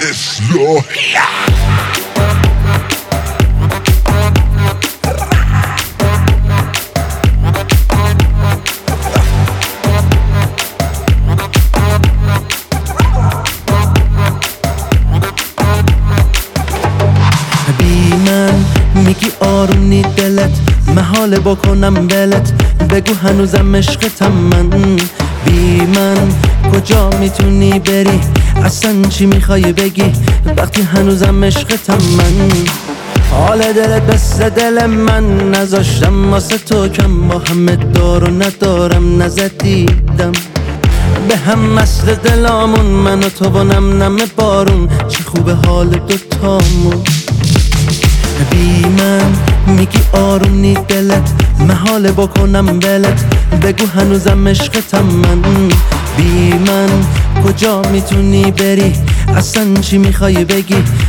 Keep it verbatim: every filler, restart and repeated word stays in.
اصلاحی. بی من میگی آرونی دلت، محاله بکنم ولت، بگو هنوزم عشقتم من. بی من کجا میتونی بری، اصلا چی میخوای بگی وقتی هنوزم عشقتم من. حال دلت مثل دل من، نذاشتم واسه تو کم، با همه دار و ندارم نزدیدم به هم مثل دلامون، من و تو و نم نم بارون، چه خوبه حال دوتامون. بی من میگی آرونی دلت، محاله بکنم ولت، بگو هنوزم عشقتم من. بی من کجا میتونی بری، اصلا چی میخوای بگی